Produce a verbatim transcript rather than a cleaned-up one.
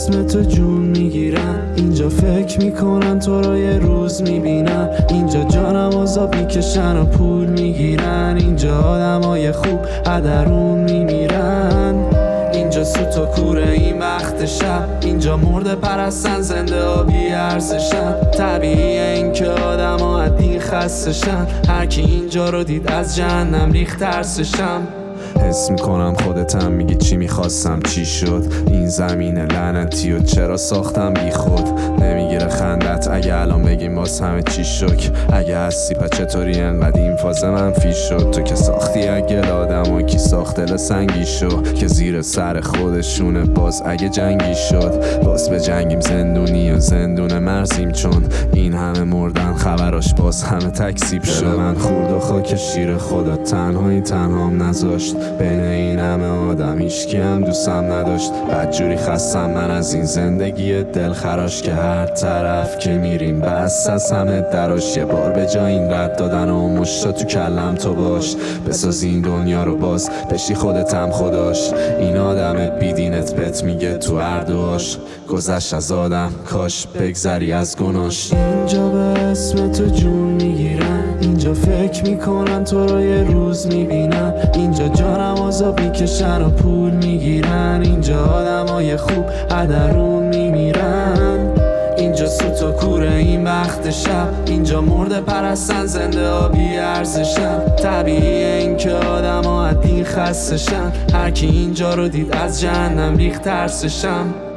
اسم تو جون میگیرن، اینجا فکر میکنن تو رو یه روز میبینن، اینجا جانم آزاد میکشن و پول میگیرن، اینجا آدمای خوب هدرون میمیرن، اینجا سوت و کوره این وقت شب، اینجا مرده پرستن زنده آبی ارزشن. طبیعیه این که آدم ها عدی خستشن، هر کی اینجا رو دید از جهنم ریخت ترسشم. حس میکنم خودتم میگی چی میخواستم چی شد، این زمین لعنتی و چرا ساختم بی خود. نمیگیره خندت اگه الان بگیم باز همه چی شک، اگه هستی پا چطوری انقدر این فاز منفی شد. تو که ساختی اگه آدم و کی ساخت دل سنگی شو، که زیر سر خودشونه باز اگه جنگی شد. باز به جنگیم زندونی و زندون مرزیم، چون این همه مردن خبراش باز همه تکسیب شد. من خورد و خاک شیر خدا تنهایی تنهام نذاشت، بین این همه آدم هیچکی هم دوستم نداشت. بدجوری خستم من از این زندگی دلخراش، که هر طرف که میریم بس از همه دراش. یه بار به جا این رد دادن و مشتا تو کلم تو باش، بساز این دنیا رو باز بشی خودتم خداش. این آدم بیدینت بهت میگه تو هر دعاش، گذشت از آدم کاش بگذری از گناش. اینجا به اسم تو جون میگیرن، اینجا فکر میکنن تو رو یه روز میبینن، اینجا جانم آزاد میکشن و پول میگیرن، اینجا آدمای خوب هدرون میمیرن، اینجا سوت و کوره این وقت شب، اینجا مرده پرستن زنده آبی ارزشن. طبیعیه این که آدم ها عدی خستشن، هر کی اینجا رو دید از جهنم ریخت ترسشم.